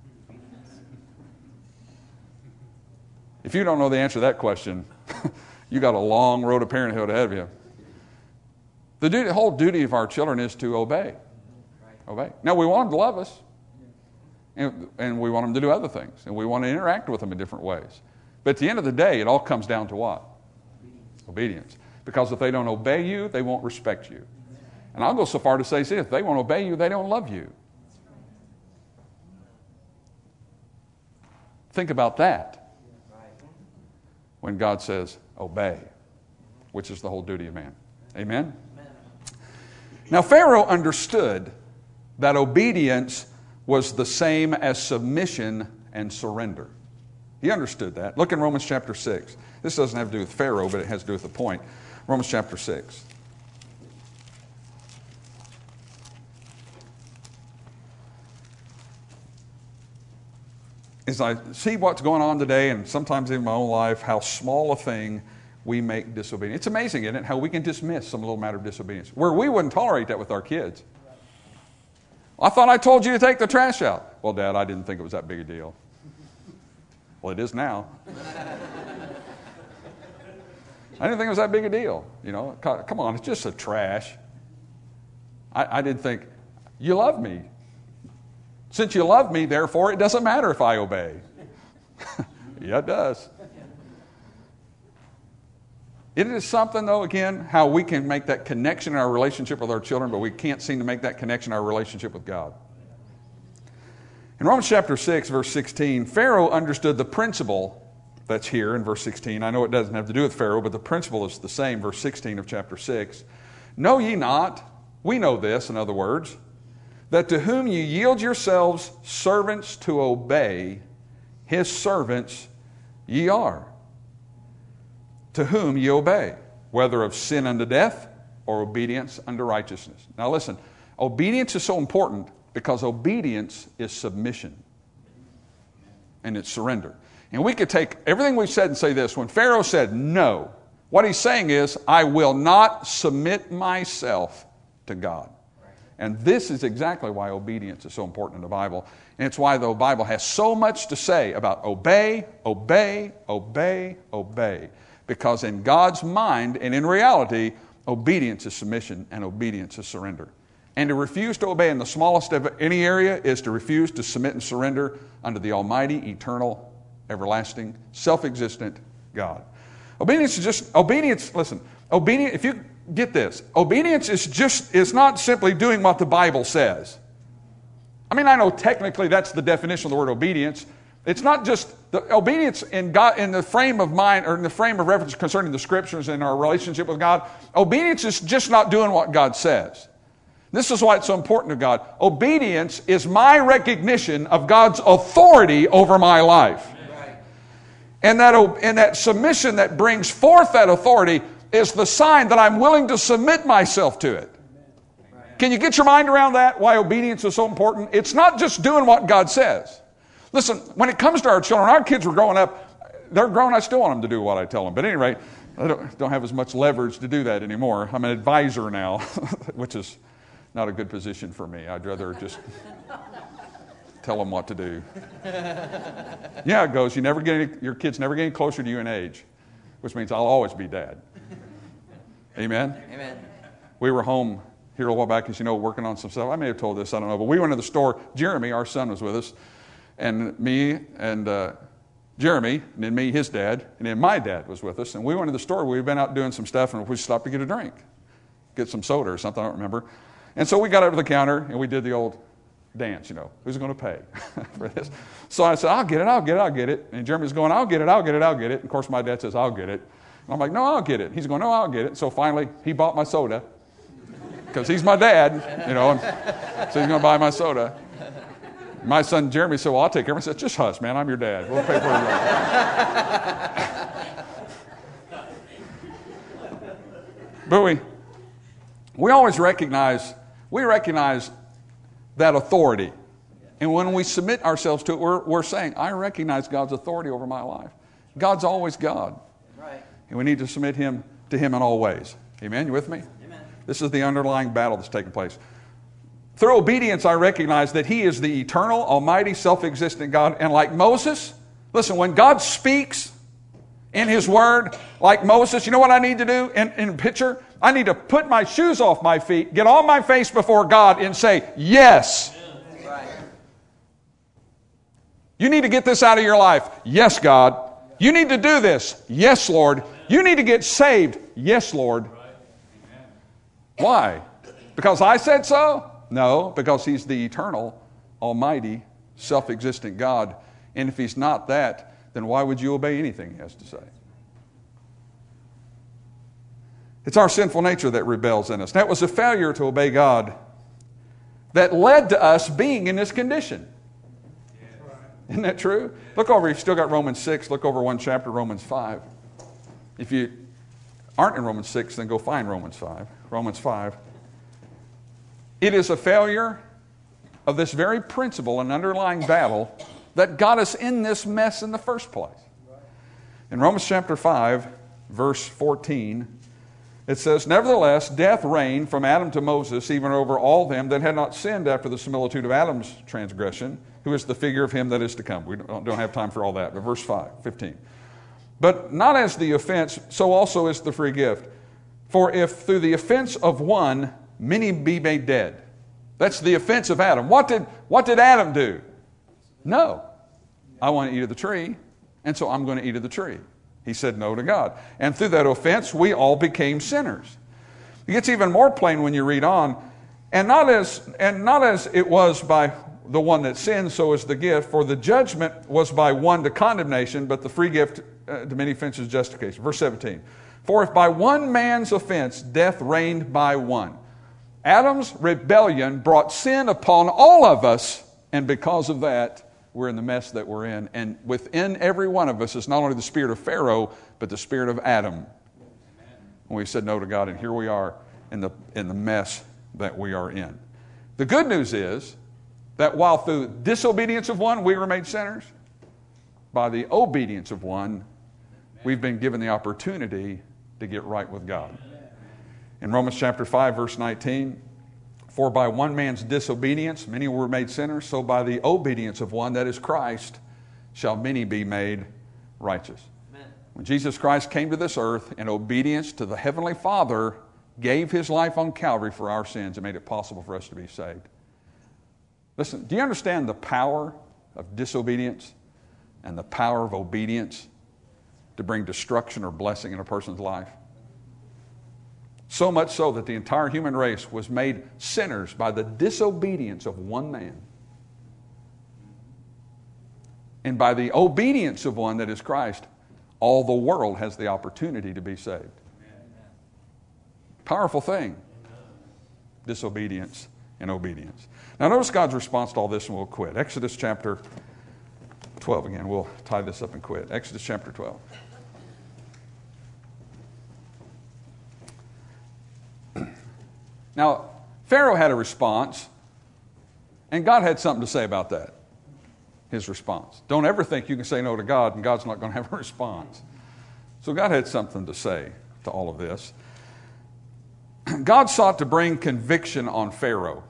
If you don't know the answer to that question, you got a long road of parenthood ahead of you. The whole duty of our children is to obey. Obey. Now, we want them to love us, and we want them to do other things, and we want to interact with them in different ways. But at the end of the day, it all comes down to what? Obedience. Because if they don't obey you, they won't respect you. And I'll go so far to say, see, if they won't obey you, they don't love you. Think about that when God says, obey, which is the whole duty of man. Amen? Now, Pharaoh understood that obedience was the same as submission and surrender. He understood that. Look in Romans chapter 6. This doesn't have to do with Pharaoh, but it has to do with the point. Romans chapter 6. As I see what's going on today, and sometimes in my own life, how small a thing we make disobedience. It's amazing, isn't it, how we can dismiss some little matter of disobedience, where we wouldn't tolerate that with our kids. I thought I told you to take the trash out. Well, Dad, I didn't think it was that big a deal. Well, it is now. I didn't think it was that big a deal. You know, come on, it's just a trash. I didn't think, you love me. Since you love me, therefore, it doesn't matter if I obey. Yeah, it does. It is something, though, again, how we can make that connection in our relationship with our children, but we can't seem to make that connection in our relationship with God. In Romans chapter 6, verse 16, Pharaoh understood the principle that's here in verse 16. I know it doesn't have to do with Pharaoh, but the principle is the same, verse 16 of chapter 6. Know ye not, we know this, in other words, that to whom you yield yourselves servants to obey, his servants ye are. To whom ye obey, whether of sin unto death or obedience unto righteousness. Now listen, obedience is so important because obedience is submission. And it's surrender. And we could take everything we've said and say this. When Pharaoh said no, what he's saying is, I will not submit myself to God. And this is exactly why obedience is so important in the Bible. And it's why the Bible has so much to say about obey, obey, obey, obey. Because in God's mind and in reality, obedience is submission and obedience is surrender. And to refuse to obey in the smallest of any area is to refuse to submit and surrender unto the almighty, eternal, everlasting, self-existent God. Obedience, if you get this, obedience is not simply doing what the Bible says. I mean, I know technically that's the definition of the word obedience. It's not just the obedience in God, in the frame of mind or in the frame of reference concerning the Scriptures and our relationship with God. Obedience is just not doing what God says. This is why it's so important to God. Obedience is my recognition of God's authority over my life. And that submission that brings forth that authority is the sign that I'm willing to submit myself to it. Can you get your mind around that? Why obedience is so important? It's not just doing what God says. Listen, when it comes to our children, our kids were growing up, they're grown, I still want them to do what I tell them. But at any rate, I don't have as much leverage to do that anymore. I'm an advisor now, which is not a good position for me. I'd rather just tell them what to do. Yeah, it goes. Your kids never get any closer to you in age, which means I'll always be dad. Amen? Amen. We were home here a while back, as you know, working on some stuff. I may have told this, I don't know. But we went to the store. Jeremy, our son, was with us. And me and Jeremy, and then me, his dad, and then my dad was with us. And we went to the store. We'd been out doing some stuff, and we stopped to get a drink. Get some soda or something, I don't remember. And so we got up to the counter, and we did the old dance, who's going to pay for this? So I said, I'll get it. And Jeremy's going, I'll get it. And of course, my dad says, I'll get it. And I'm like, no, I'll get it. He's going, no, I'll get it. So finally, he bought my soda because he's my dad, you know, and so he's going to buy my soda. My son Jeremy said, well, I'll take care of it. I said, just hush, man. I'm your dad. We'll pay for it. But we always recognize that authority. And when we submit ourselves to it, we're saying, I recognize God's authority over my life. God's always God. Right. And we need to submit to Him in all ways. Amen? You with me? Amen. This is the underlying battle that's taking place. Through obedience, I recognize that He is the eternal, almighty, self-existent God. And like Moses, listen, when God speaks in His Word, like Moses, you know what I need to do in a picture? I need to put my shoes off my feet, get on my face before God and say, yes. Right. You need to get this out of your life. Yes, God. You need to do this. Yes, Lord. You need to get saved. Yes, Lord. Why? Because I said so? No, because He's the eternal, almighty, self-existent God. And if He's not that, then why would you obey anything He has to say? It's our sinful nature that rebels in us. That was a failure to obey God that led to us being in this condition. Isn't that true? Look over, you've still got Romans 6. Look over one chapter, Romans 5. If you aren't in Romans 6, then go find Romans 5. Romans 5. It is a failure of this very principle and underlying battle that got us in this mess in the first place. In Romans chapter 5, verse 14, it says, nevertheless, death reigned from Adam to Moses, even over all them that had not sinned after the similitude of Adam's transgression, who is the figure of him that is to come. We don't have time for all that, but verse 15. But not as the offense, so also is the free gift. For if through the offense of one, many be made dead. That's the offense of Adam. What did Adam do? No. I want to eat of the tree, and so I'm going to eat of the tree. He said no to God. And through that offense, we all became sinners. It gets even more plain when you read on. And not as it was by the one that sinned, so is the gift. For the judgment was by one to condemnation, but the free gift to many offenses justification. Verse 17. For if by one man's offense death reigned by one. Adam's rebellion brought sin upon all of us, and because of that, we're in the mess that we're in. And within every one of us is not only the spirit of Pharaoh, but the spirit of Adam. When we said no to God, and here we are in the mess that we are in. The good news is that while through disobedience of one we were made sinners, by the obedience of one, we've been given the opportunity to get right with God. In Romans chapter 5, verse 19, for by one man's disobedience many were made sinners, so by the obedience of one, that is Christ, shall many be made righteous. Amen. When Jesus Christ came to this earth in obedience to the Heavenly Father, gave His life on Calvary for our sins and made it possible for us to be saved. Listen, do you understand the power of disobedience and the power of obedience to bring destruction or blessing in a person's life? So much so that the entire human race was made sinners by the disobedience of one man. And by the obedience of one, that is Christ, all the world has the opportunity to be saved. Powerful thing. Disobedience and obedience. Now notice God's response to all this, and we'll quit. Exodus chapter 12 again. We'll tie this up and quit. Exodus chapter 12. Now, Pharaoh had a response, and God had something to say about that, his response. Don't ever think you can say no to God and God's not going to have a response. So God had something to say to all of this. God sought to bring conviction on Pharaoh.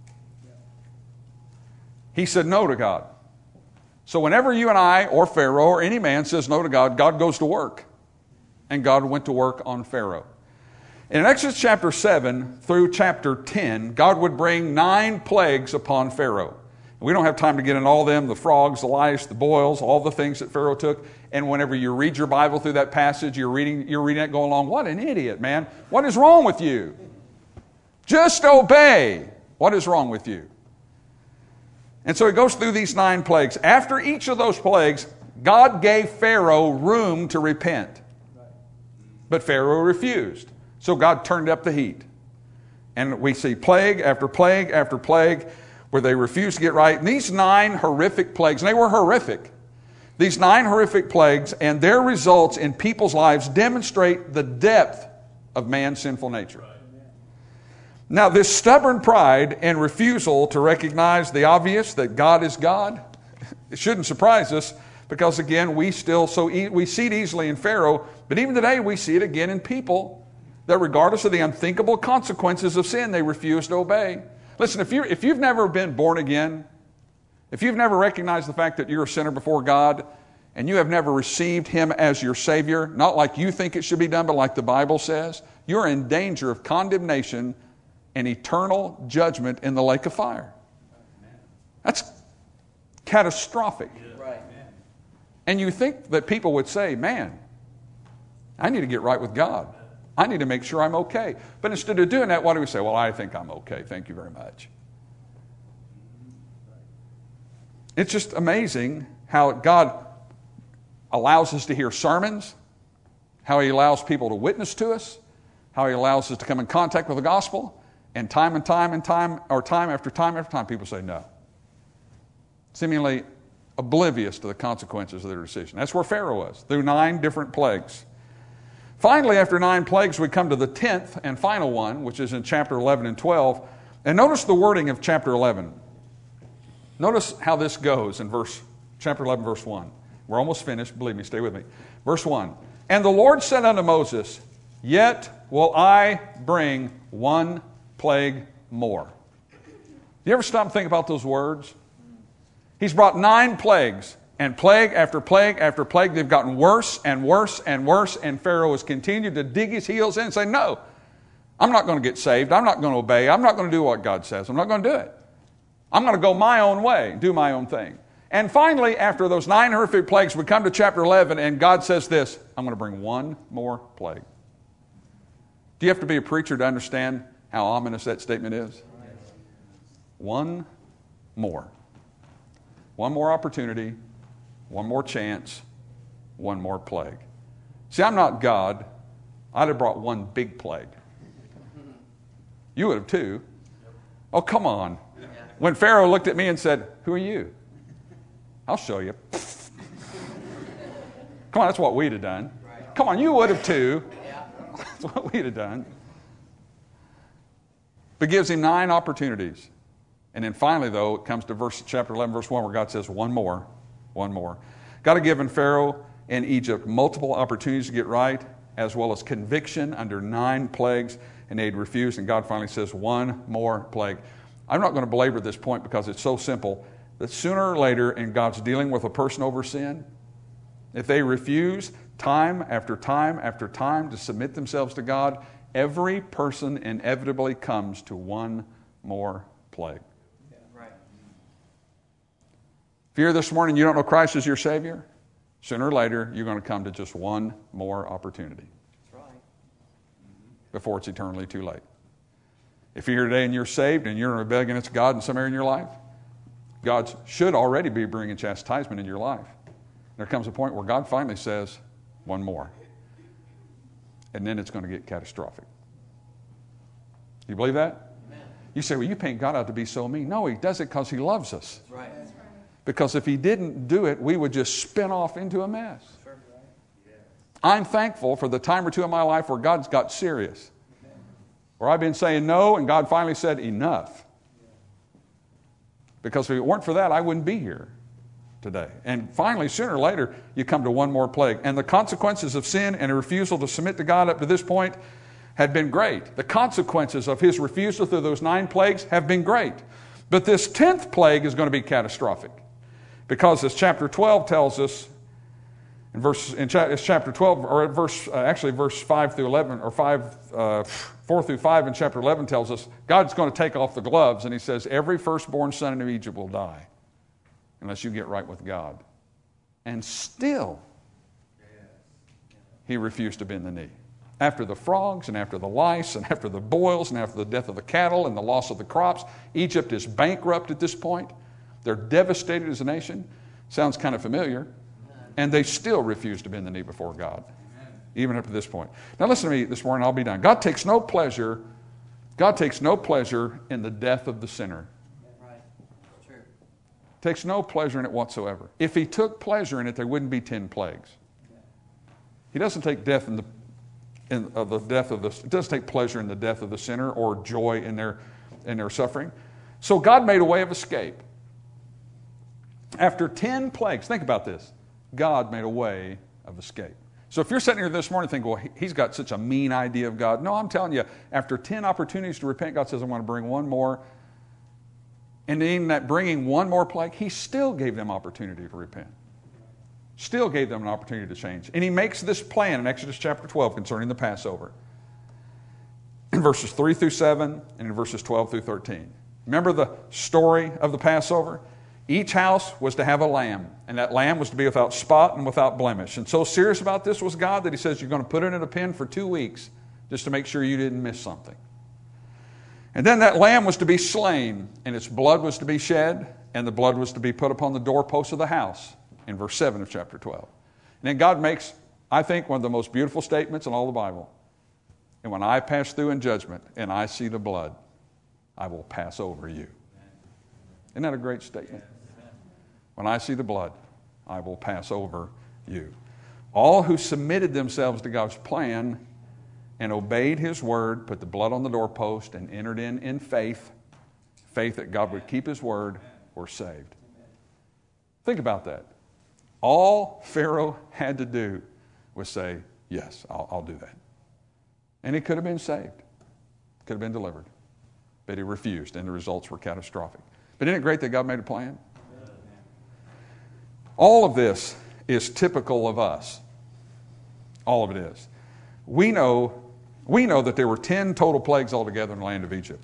He said no to God. So whenever you and I or Pharaoh or any man says no to God, God goes to work. And God went to work on Pharaoh. In Exodus chapter 7 through chapter 10, God would bring 9 plagues upon Pharaoh. We don't have time to get into all of them, the frogs, the lice, the boils, all the things that Pharaoh took. And whenever you read your Bible through that passage, you're reading it going along, what an idiot, man. What is wrong with you? Just obey. What is wrong with you? And so he goes through these 9 plagues. After each of those plagues, God gave Pharaoh room to repent. But Pharaoh refused. So God turned up the heat. And we see plague after plague after plague where they refused to get right. And these 9 horrific plagues, and they were horrific, these 9 horrific plagues and their results in people's lives demonstrate the depth of man's sinful nature. Now, this stubborn pride and refusal to recognize the obvious, that God is God, it shouldn't surprise us because, again, we see it easily in Pharaoh, but even today we see it again in people that regardless of the unthinkable consequences of sin, they refuse to obey. Listen, if you've never been born again, if you've never recognized the fact that you're a sinner before God and you have never received Him as your Savior, not like you think it should be done, but like the Bible says, you're in danger of condemnation and eternal judgment in the lake of fire. That's catastrophic. Right. And you think that people would say, man, I need to get right with God. I need to make sure I'm okay. But instead of doing that, what do we say? Well, I think I'm okay. Thank you very much. It's just amazing how God allows us to hear sermons, how He allows people to witness to us, how He allows us to come in contact with the gospel, and time after time, people say no. Seemingly oblivious to the consequences of their decision. That's where Pharaoh was, through 9 different plagues. Finally, after 9 plagues, we come to the 10th and final one, which is in chapter 11 and 12. And notice the wording of chapter 11. Notice how this goes in chapter 11, verse 1. We're almost finished. Believe me, stay with me. Verse 1. And the Lord said unto Moses, Yet will I bring 1 plague more. Do you ever stop and think about those words? He's brought 9 plagues. And plague after plague after plague, they've gotten worse and worse and worse, and Pharaoh has continued to dig his heels in and say, no, I'm not going to get saved. I'm not going to obey. I'm not going to do what God says. I'm not going to do it. I'm going to go my own way, do my own thing. And finally, after those 9 horrific plagues, we come to chapter 11, and God says this, I'm going to bring 1 more plague. Do you have to be a preacher to understand how ominous that statement is? 1 more. 1 more opportunity. 1 more chance, 1 more plague. See, I'm not God. I'd have brought 1 big plague. You would have too. Oh, come on. When Pharaoh looked at me and said, who are you? I'll show you. Come on, that's what we'd have done. Come on, you would have too. That's what we'd have done. But gives him 9 opportunities. And then finally, though, it comes to chapter 11, verse 1, where God says, 1 more. 1 more. God had given Pharaoh and Egypt multiple opportunities to get right, as well as conviction under 9 plagues, and they'd refused, and God finally says 1 more plague. I'm not going to belabor this point because it's so simple that sooner or later in God's dealing with a person over sin, if they refuse time after time after time to submit themselves to God, every person inevitably comes to 1 more plague. If you're here this morning and you don't know Christ as your Savior, sooner or later you're going to come to just 1 more opportunity. That's right. Before it's eternally too late. If you're here today and you're saved and you're in rebellion against God in some area in your life, God should already be bringing chastisement in your life. There comes a point where God finally says, 1 more. And then it's going to get catastrophic. Do you believe that? Amen. You say, well, you paint God out to be so mean. No, He does it because He loves us. That's right. Because if He didn't do it, we would just spin off into a mess. Sure. I'm thankful for the time or two in my life where God's got serious. Where I've been saying no, and God finally said, enough. Because if it weren't for that, I wouldn't be here today. And finally, sooner or later, you come to 1 more plague. And the consequences of sin and a refusal to submit to God up to this point had been great. The consequences of his refusal through those 9 plagues have been great. But this 10th plague is going to be catastrophic. Because as chapter 12 tells us, it's chapter 12, or verse 5 through 11, or 4 through 5 in chapter 11 tells us, God's going to take off the gloves, and He says, every firstborn son in Egypt will die unless you get right with God. And still, He refused to bend the knee. After the frogs, and after the lice, and after the boils, and after the death of the cattle, and the loss of the crops, Egypt is bankrupt at this point. They're devastated as a nation. Sounds kind of familiar. And they still refuse to bend the knee before God. even up to this point. Now listen to me this morning, I'll be done. God takes no pleasure in the death of the sinner. Right. True. Takes no pleasure in it whatsoever. If he took pleasure in it, there wouldn't be 10 plagues. He doesn't take death it doesn't take pleasure in the death of the sinner or joy in their suffering. So God made a way of escape. After 10 plagues, think about this. God made a way of escape. So if you're sitting here this morning thinking, well, he's got such a mean idea of God. No, I'm telling you, after 10 opportunities to repent, God says, I want to bring one more. And in that bringing one more plague, he still gave them opportunity to repent. Still gave them an opportunity to change. And he makes this plan in Exodus chapter 12 concerning the Passover. In verses 3 through 7 and in verses 12 through 13. Remember the story of the Passover? Each house was to have a lamb, and that lamb was to be without spot and without blemish. And so serious about this was God that he says you're going to put it in a pen for 2 weeks just to make sure you didn't miss something. And then that lamb was to be slain, and its blood was to be shed, and the blood was to be put upon the doorposts of the house in verse 7 of chapter 12. And then God makes, I think, one of the most beautiful statements in all the Bible. And when I pass through in judgment and I see the blood, I will pass over you. Isn't that a great statement? When I see the blood, I will pass over you. All who submitted themselves to God's plan and obeyed his word, put the blood on the doorpost and entered in faith that God would keep his word, were saved. Think about that. All Pharaoh had to do was say, yes, I'll do that. And he could have been saved. Could have been delivered. But he refused, and the results were catastrophic. But isn't it great that God made a plan? All of this is typical of us. All of it is. We know that there were 10 total plagues altogether in the land of Egypt.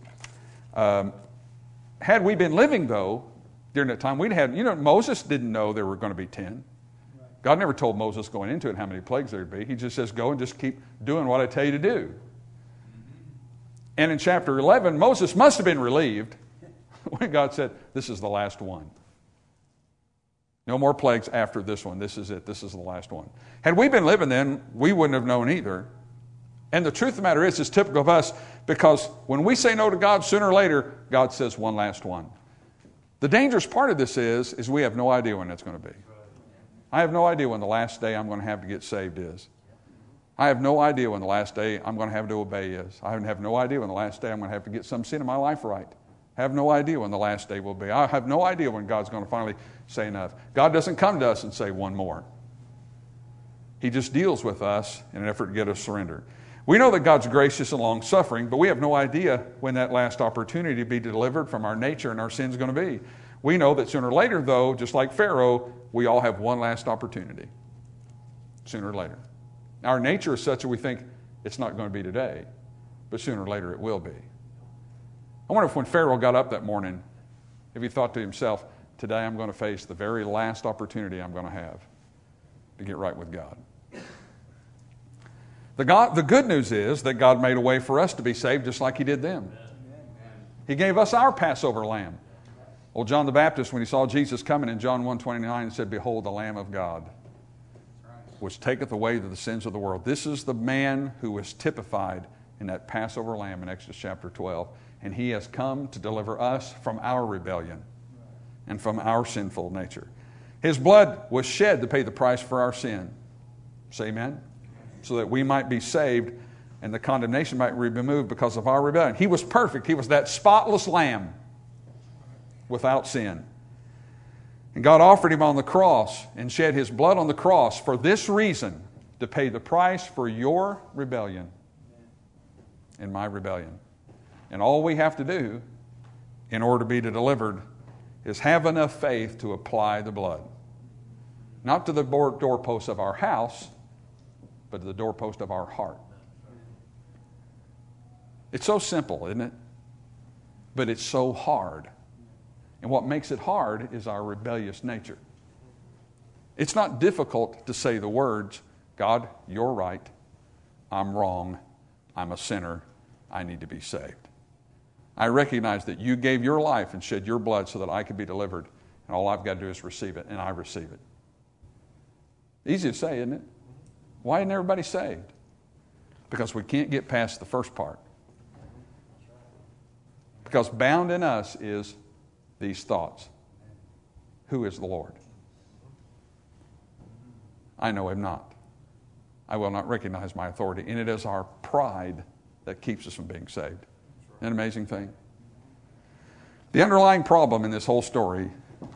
Had we been living, though, during that time, Moses didn't know there were going to be 10. God never told Moses going into it how many plagues there'd be. He just says, go and just keep doing what I tell you to do. And in chapter 11, Moses must have been relieved when God said, this is the last one. No more plagues after this one. This is it. This is the last one. Had we been living then, we wouldn't have known either. And the truth of the matter is, it's typical of us because when we say no to God, sooner or later, God says one last one. The dangerous part of this is we have no idea when that's going to be. I have no idea when the last day I'm going to have to get saved is. I have no idea when the last day I'm going to have to obey is. I have no idea when the last day I'm going to have to get some sin in my life right. I have no idea when the last day will be. I have no idea when God's going to finally say enough. God doesn't come to us and say one more. He just deals with us in an effort to get us surrendered. We know that God's gracious and long-suffering, but we have no idea when that last opportunity to be delivered from our nature and our sin is going to be. We know that sooner or later, though, just like Pharaoh, we all have one last opportunity. Sooner or later. Our nature is such that we think it's not going to be today, but sooner or later it will be. I wonder if when Pharaoh got up that morning, if he thought to himself, today I'm going to face the very last opportunity I'm going to have to get right with God. The good news is that God made a way for us to be saved just like he did them. He gave us our Passover lamb. Well, John the Baptist, when he saw Jesus coming in John 1:29, said, behold, the Lamb of God, which taketh away the sins of the world. This is the man who was typified in that Passover lamb in Exodus chapter 12. And he has come to deliver us from our rebellion and from our sinful nature. His blood was shed to pay the price for our sin. Say amen? So that we might be saved and the condemnation might be removed because of our rebellion. He was perfect. He was that spotless lamb without sin. And God offered him on the cross and shed his blood on the cross for this reason, to pay the price for your rebellion and my rebellion. And all we have to do in order to be delivered is have enough faith to apply the blood. Not to the doorpost of our house, but to the doorpost of our heart. It's so simple, isn't it? But it's so hard. And what makes it hard is our rebellious nature. It's not difficult to say the words, God, you're right. I'm wrong. I'm a sinner. I need to be saved. I recognize that you gave your life and shed your blood so that I could be delivered. And all I've got to do is receive it, and I receive it. Easy to say, isn't it? Why isn't everybody saved? Because we can't get past the first part. Because bound in us is these thoughts. Who is the Lord? I know him not. I will not recognize my authority. And it is our pride that keeps us from being saved. Isn't that an amazing thing? The underlying problem in this whole story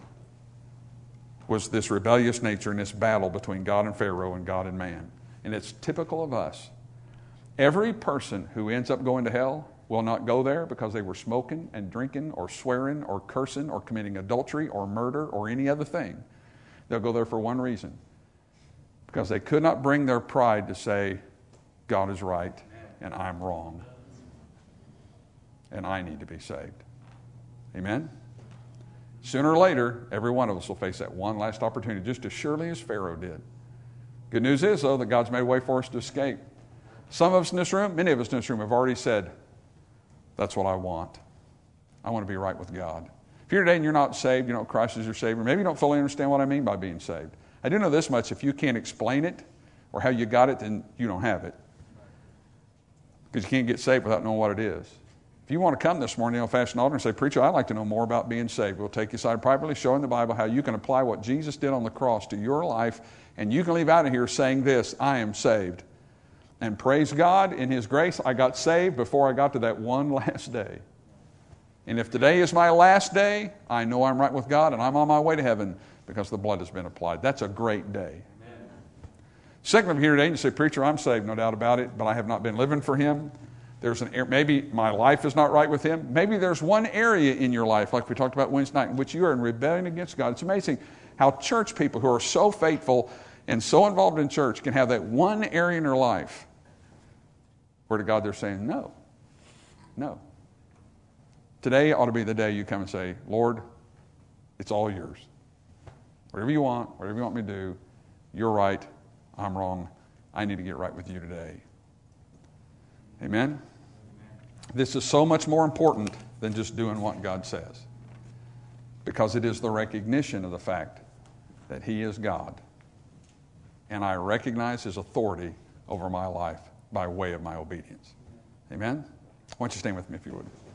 was this rebellious nature and this battle between God and Pharaoh and God and man. And it's typical of us. Every person who ends up going to hell will not go there because they were smoking and drinking or swearing or cursing or committing adultery or murder or any other thing. They'll go there for one reason. Because they could not bring their pride to say, God is right and I'm wrong. And I need to be saved. Amen? Sooner or later, every one of us will face that one last opportunity, just as surely as Pharaoh did. Good news is, though, that God's made a way for us to escape. Some of us in this room, many of us in this room have already said, that's what I want. I want to be right with God. If you're today and you're not saved, you know Christ is your Savior, maybe you don't fully understand what I mean by being saved. I do know this much, if you can't explain it or how you got it, then you don't have it. Because you can't get saved without knowing what it is. If you want to come this morning on Fashion Altar and say, Preacher, I'd like to know more about being saved, we'll take you aside privately, show in the Bible how you can apply what Jesus did on the cross to your life, and you can leave out of here saying this, I am saved. And praise God, in His grace, I got saved before I got to that one last day. And if today is my last day, I know I'm right with God and I'm on my way to heaven because the blood has been applied. That's a great day. Amen. Second, I'm here today and you say, Preacher, I'm saved, no doubt about it, but I have not been living for Him. Maybe my life is not right with Him. Maybe there's one area in your life, like we talked about Wednesday night, in which you are in rebellion against God. It's amazing how church people who are so faithful and so involved in church can have that one area in their life where to God they're saying, no. Today ought to be the day you come and say, Lord, it's all yours. Whatever you want me to do, you're right, I'm wrong. I need to get right with you today. Amen? This is so much more important than just doing what God says. Because it is the recognition of the fact that He is God. And I recognize His authority over my life by way of my obedience. Amen? Why don't you stand with me if you would.